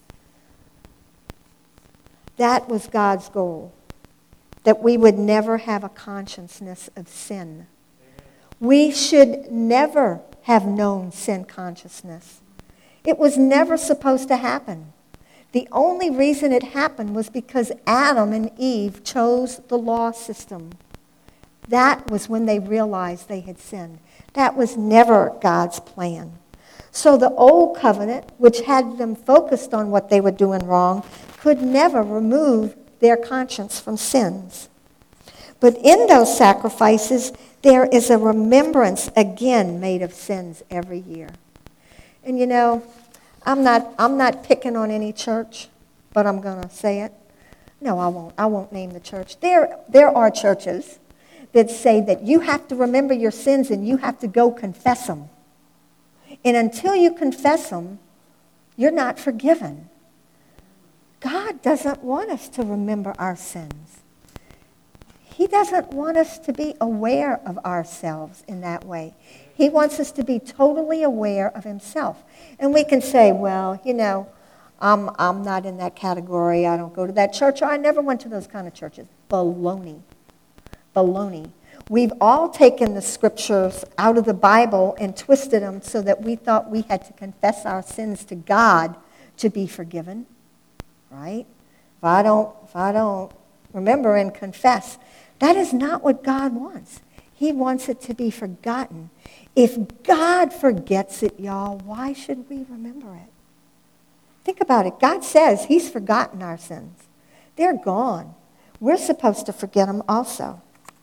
That was God's goal, that we would never have a consciousness of sin. We should never have known sin consciousness. It was never supposed to happen. The only reason it happened was because Adam and Eve chose the law system. That was when they realized they had sinned. That was never God's plan. So the old covenant, which had them focused on what they were doing wrong, could never remove their conscience from sins. But in those sacrifices, there is a remembrance again made of sins every year. And you know, I'm not I'm not picking on any church, but I'm going to say it. No, I won't. I won't name the church. There there are churches that say that you have to remember your sins and you have to go confess them. And until you confess them, you're not forgiven. God doesn't want us to remember our sins. He doesn't want us to be aware of ourselves in that way. He wants us to be totally aware of himself. And we can say, well, you know, I'm, I'm not in that category. I don't go to that church. Or I never went to those kind of churches. Baloney. Baloney. We've all taken the scriptures out of the Bible and twisted them so that we thought we had to confess our sins to God to be forgiven. Right? If I don't, if I don't remember and confess, that is not what God wants. He wants it to be forgotten. If God forgets it, y'all, why should we remember it? Think about it. God says he's forgotten our sins. They're gone. We're supposed to forget them also.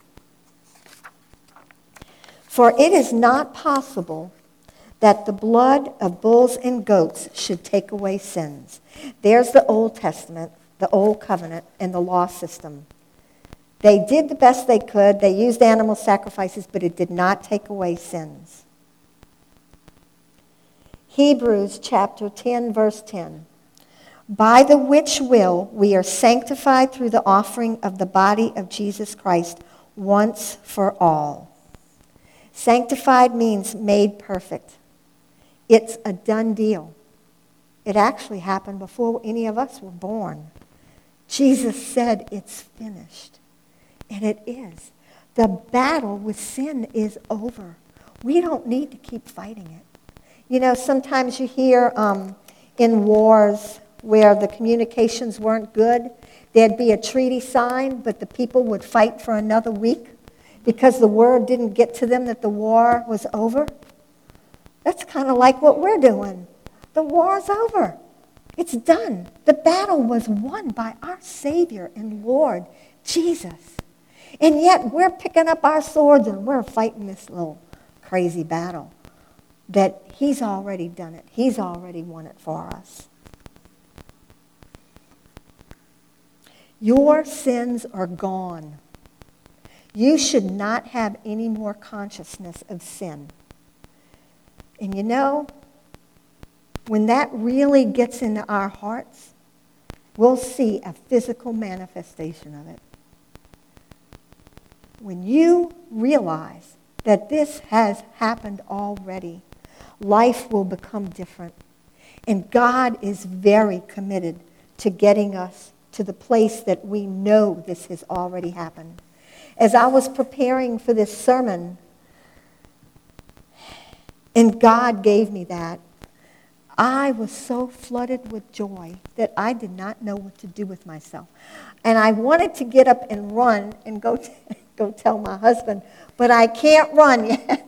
For it is not possible that the blood of bulls and goats should take away sins. There's the Old Testament, the Old Covenant, and the law system. They did the best they could. They used animal sacrifices, but it did not take away sins. Hebrews chapter ten, verse ten. By the which will we are sanctified through the offering of the body of Jesus Christ once for all. Sanctified means made perfect. It's a done deal. It actually happened before any of us were born. Jesus said it's finished. And it is. The battle with sin is over. We don't need to keep fighting it. You know, sometimes you hear um, in wars where the communications weren't good, there'd be a treaty signed, but the people would fight for another week because the word didn't get to them that the war was over. That's kind of like what we're doing. The war's over. It's done. The battle was won by our Savior and Lord, Jesus. And yet we're picking up our swords and we're fighting this little crazy battle that he's already done it. He's already won it for us. Your sins are gone. You should not have any more consciousness of sin. And you know, when that really gets into our hearts, we'll see a physical manifestation of it. when you realize that this has happened already, life will become different. And God is very committed to getting us to the place that we know this has already happened. As I was preparing for this sermon, and God gave me that, I was so flooded with joy that I did not know what to do with myself. And I wanted to get up and run and go, t- go tell my husband, but I can't run yet.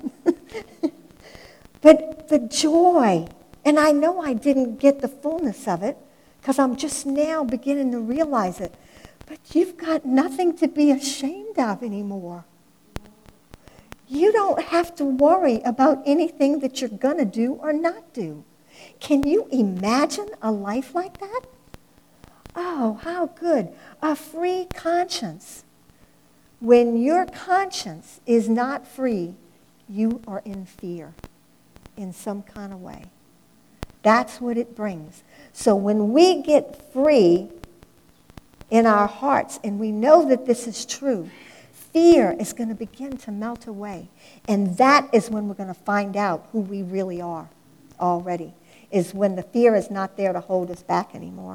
But the joy, and I know I didn't get the fullness of it because I'm just now beginning to realize it, but you've got nothing to be ashamed of anymore. You don't have to worry about anything that you're going to do or not do. Can you imagine a life like that? Oh, how good. A free conscience. When your conscience is not free, you are in fear in some kind of way. That's what it brings. So when we get free in our hearts and we know that this is true, fear is going to begin to melt away. And that is when we're going to find out who we really are already, is when the fear is not there to hold us back anymore.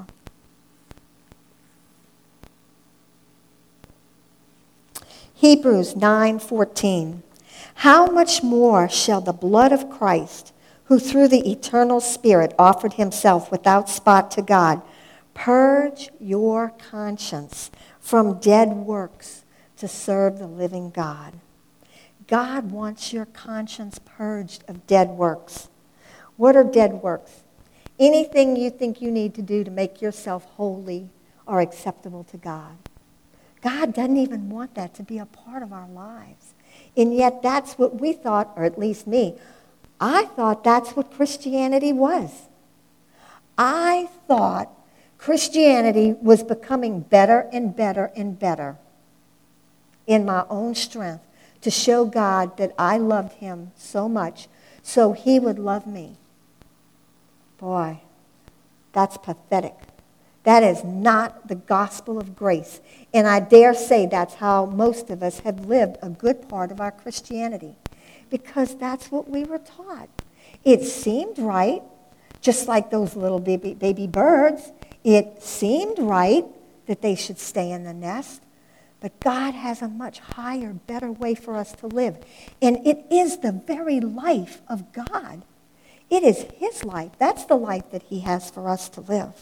Hebrews nine fourteen. How much more shall the blood of Christ, who through the eternal Spirit offered himself without spot to God, purge your conscience from dead works to serve the living God? God wants your conscience purged of dead works. What are dead works? Anything you think you need to do to make yourself holy or acceptable to God. God doesn't even want that to be a part of our lives. And yet that's what we thought, or at least me, I thought that's what Christianity was. I thought Christianity was becoming better and better and better in my own strength to show God that I loved him so much so he would love me. Boy, that's pathetic. That is not the gospel of grace. And I dare say that's how most of us have lived a good part of our Christianity, because that's what we were taught. It seemed right, just like those little baby, baby birds. It seemed right that they should stay in the nest. But God has a much higher, better way for us to live. And it is the very life of God. It is his life. That's the life that he has for us to live.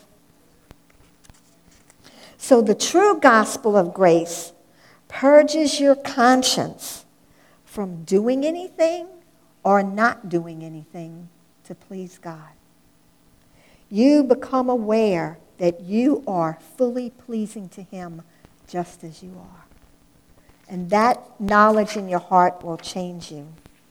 So the true gospel of grace purges your conscience from doing anything or not doing anything to please God. You become aware that you are fully pleasing to him just as you are. And that knowledge in your heart will change you.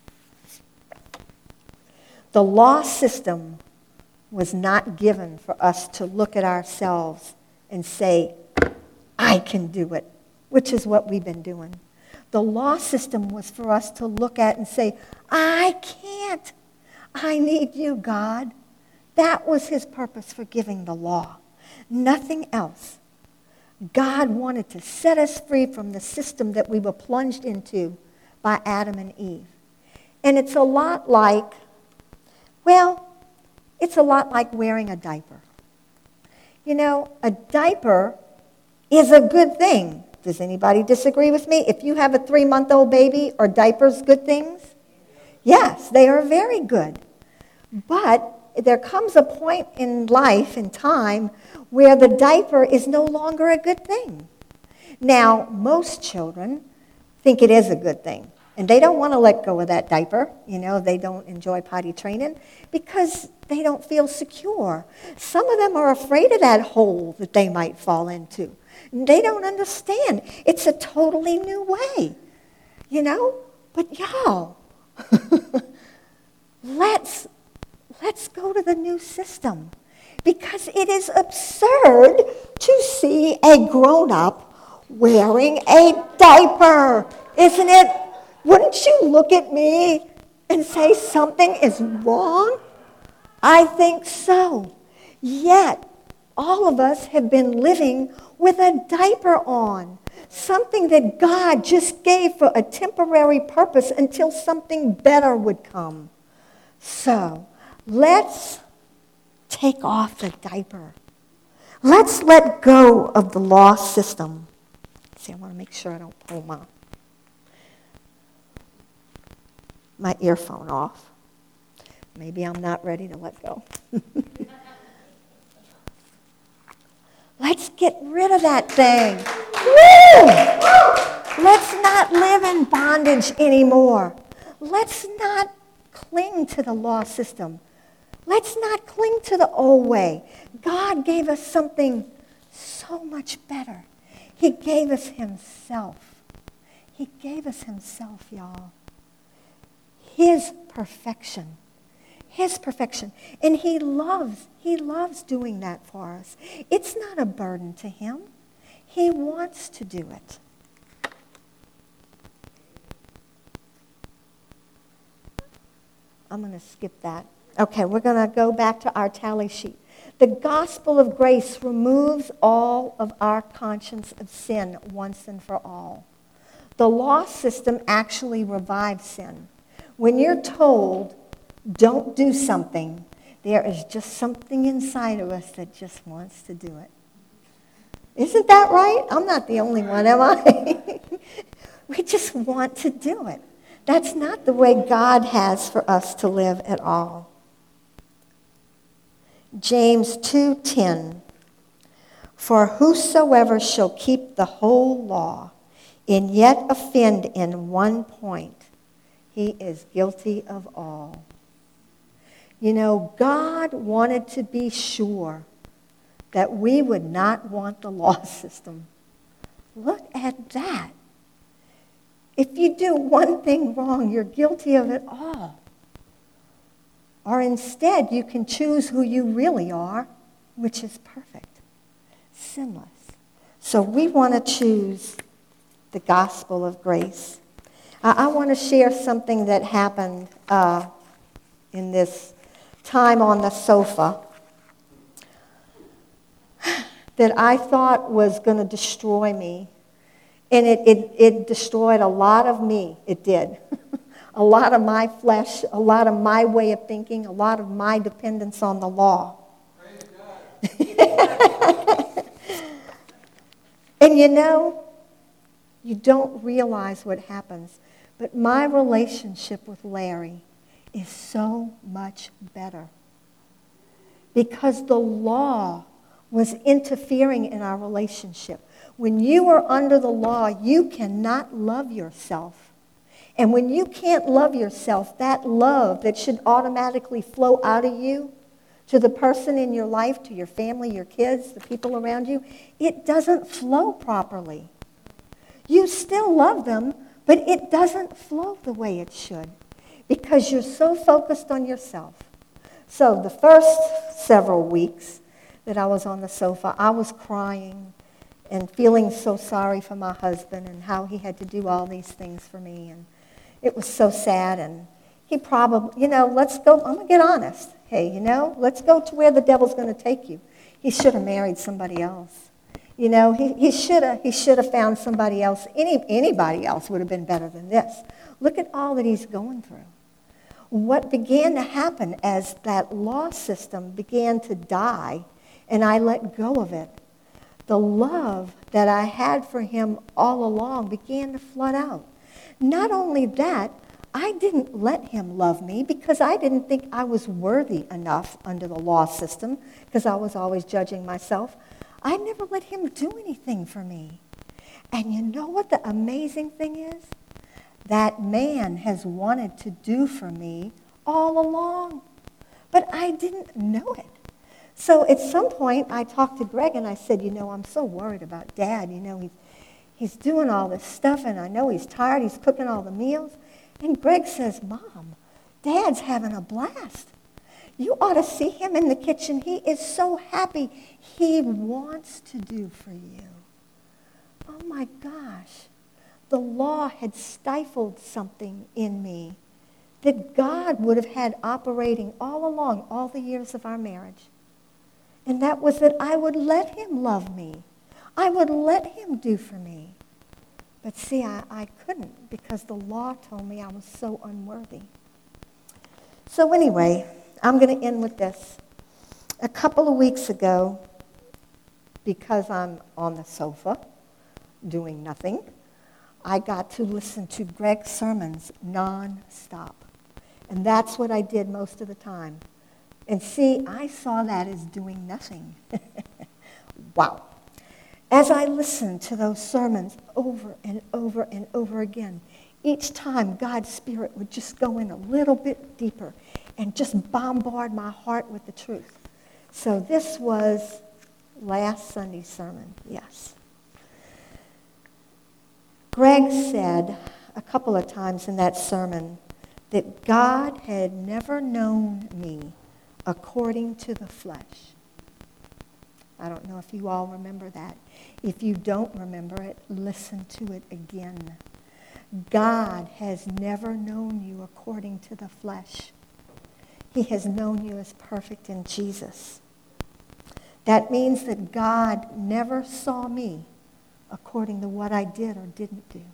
The law system was not given for us to look at ourselves and say, I can do it, which is what we've been doing. The law system was for us to look at and say, I can't. I need you, God. That was his purpose for giving the law. Nothing else. God wanted to set us free from the system that we were plunged into by Adam and Eve. And it's a lot like, well, it's a lot like wearing a diaper. You know, a diaper is a good thing. Does anybody disagree with me? If you have a three-month-old baby, are diapers good things? Yes, they are very good. But there comes a point in life and time where the diaper is no longer a good thing. Now, most children think it is a good thing. And they don't want to let go of that diaper. You know, they don't enjoy potty training because they don't feel secure. Some of them are afraid of that hole that they might fall into. They don't understand. It's a totally new way, you know? But y'all, let's, let's go to the new system, because it is absurd to see a grown-up wearing a diaper, isn't it? Wouldn't you look at me and say something is wrong? I think so. Yet, all of us have been living with a diaper on. Something that God just gave for a temporary purpose until something better would come. So, let's take off the diaper. Let's let go of the law system. See, I want to make sure I don't pull my, my earphone off. Maybe I'm not ready to let go. Let's get rid of that thing. Woo! Let's not live in bondage anymore. Let's not cling to the law system. Let's not cling to the old way. God gave us something so much better. He gave us himself. He gave us himself, y'all. His perfection. His perfection. And he loves, he loves doing that for us. It's not a burden to him. He wants to do it. I'm going to skip that. Okay, we're going to go back to our tally sheet. The gospel of grace removes all of our conscience of sin once and for all. The law system actually revives sin. When you're told, don't do something, there is just something inside of us that just wants to do it. Isn't that right? I'm not the only one, am I? We just want to do it. That's not the way God has for us to live at all. James two ten, for whosoever shall keep the whole law and yet offend in one point, he is guilty of all. You know, God wanted to be sure that we would not want the law system. Look at that. If you do one thing wrong, you're guilty of it all. Or instead, you can choose who you really are, which is perfect, sinless. So we want to choose the gospel of grace. Uh, I want to share something that happened uh, in this time on the sofa that I thought was going to destroy me. And it, it, it destroyed a lot of me. It did. A lot of my flesh, a lot of my way of thinking, a lot of my dependence on the law. Praise God. And you know, you don't realize what happens, but my relationship with Larry is so much better because the law was interfering in our relationship. When you are under the law, you cannot love yourself. And when you can't love yourself, that love that should automatically flow out of you to the person in your life, to your family, your kids, the people around you, it doesn't flow properly. You still love them, but it doesn't flow the way it should because you're so focused on yourself. So the first several weeks that I was on the sofa, I was crying and feeling so sorry for my husband and how he had to do all these things for me. And it was so sad. And he probably, you know, let's go, I'm going to get honest. Hey, you know, let's go to where the devil's going to take you. He should have married somebody else. You know, he, he should have he should have found somebody else. Any Anybody else would have been better than this. Look at all that he's going through. What began to happen as that law system began to die and I let go of it, the love that I had for him all along began to flood out. Not only that, I didn't let him love me because I didn't think I was worthy enough under the law system because I was always judging myself. I never let him do anything for me. And you know what the amazing thing is? That man has wanted to do for me all along, but I didn't know it. So at some point, I talked to Greg and I said, you know, I'm so worried about Dad. You know, he's, he's doing all this stuff and I know he's tired. He's cooking all the meals. And Greg says, Mom, Dad's having a blast. You ought to see him in the kitchen. He is so happy. He wants to do for you. Oh my gosh. The law had stifled something in me that God would have had operating all along, all the years of our marriage. And that was that I would let him love me. I would let him do for me. But see, I, I couldn't because the law told me I was so unworthy. So anyway, I'm going to end with this. A couple of weeks ago, because I'm on the sofa doing nothing, I got to listen to Greg's sermons non-stop. And that's what I did most of the time. And see, I saw that as doing nothing. Wow. As I listened to those sermons over and over and over again, each time God's Spirit would just go in a little bit deeper and just bombard my heart with the truth. So this was last Sunday's sermon, yes. Greg said a couple of times in that sermon that God had never known me according to the flesh. I don't know if you all remember that. If you don't remember it, listen to it again. God has never known you according to the flesh. He has known you as perfect in Jesus. That means that God never saw me according to what I did or didn't do.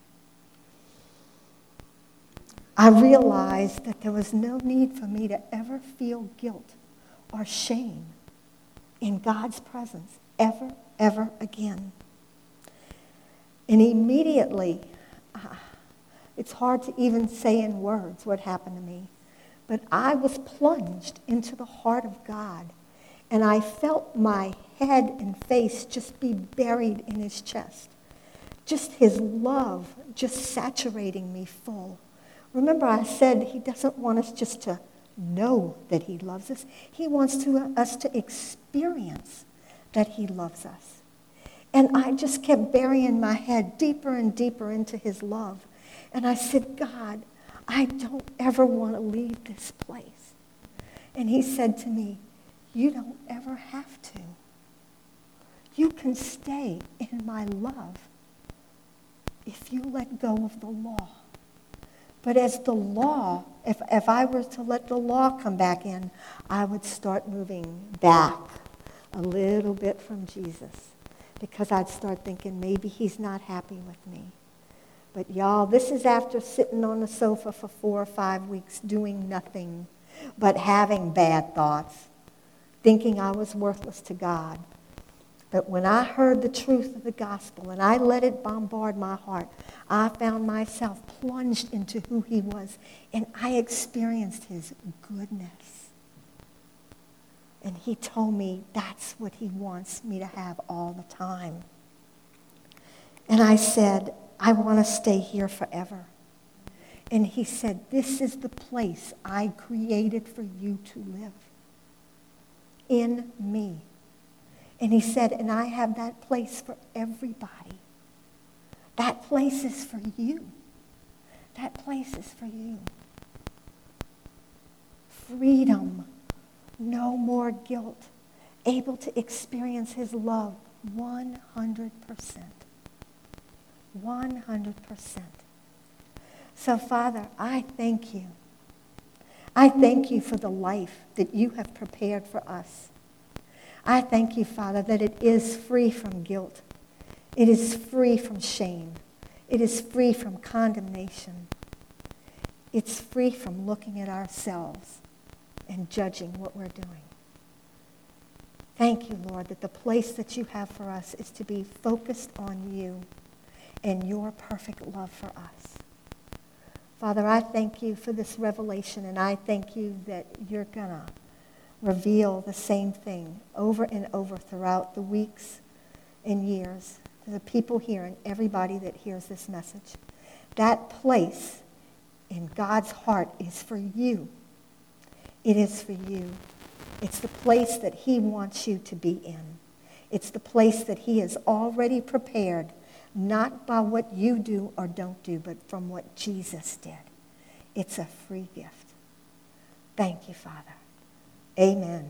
I realized that there was no need for me to ever feel guilt or shame in God's presence ever, ever again. And immediately, uh, it's hard to even say in words what happened to me, but I was plunged into the heart of God, and I felt my head and face just be buried in his chest. Just his love just saturating me full. Remember, I said he doesn't want us just to know that he loves us. He wants to, us to experience that he loves us. And I just kept burying my head deeper and deeper into his love. And I said, God, I don't ever want to leave this place. And he said to me, you don't ever have to. You can stay in my love if you let go of the law. But as the law, if, if I were to let the law come back in, I would start moving back a little bit from Jesus, because I'd start thinking maybe he's not happy with me. But y'all, this is after sitting on the sofa for four or five weeks doing nothing but having bad thoughts, thinking I was worthless to God. But when I heard the truth of the gospel and I let it bombard my heart, I found myself plunged into who he was, and I experienced his goodness. And he told me that's what he wants me to have all the time. And I said, I want to stay here forever. And he said, this is the place I created for you to live. In me. And he said, and I have that place for everybody. That place is for you. That place is for you. Freedom. No more guilt. Able to experience his love one hundred percent. one hundred percent. So, Father, I thank you. I thank you for the life that you have prepared for us. I thank you, Father, that it is free from guilt. It is free from shame. It is free from condemnation. It's free from looking at ourselves and judging what we're doing. Thank you, Lord, that the place that you have for us is to be focused on you and your perfect love for us. Father, I thank you for this revelation, and I thank you that you're going to reveal the same thing over and over throughout the weeks and years to the people here and everybody that hears this message. That place in God's heart is for you. It is for you. It's the place that he wants you to be in. It's the place that he has already prepared, not by what you do or don't do, but from what Jesus did. It's a free gift. Thank you, Father. Amen.